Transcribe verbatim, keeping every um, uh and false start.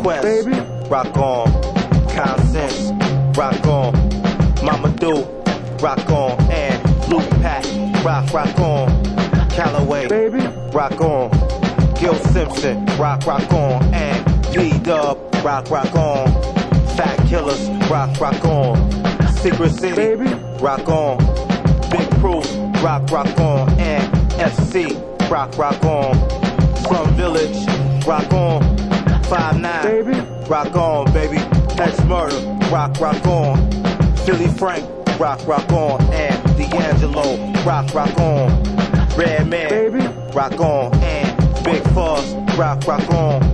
Quest, baby. rock on. Consense, rock on. Mamadou, rock on. And Luke Pack, rock, rock on. Callaway, baby. rock on. Gil Simpson, rock, rock on. And B-Dub, rock, rock on. Fat Killers, rock, rock on. Secret City, baby. rock on. Big Proof, rock, rock on. And F C, rock, rock on. Slum Village, rock on. five nine, baby. rock on, baby. X Murder, rock, rock on. Philly Frank, rock, rock on. And D'Angelo, rock, rock on. Redman, baby. rock on. And Big Fuzz, rock, rock on.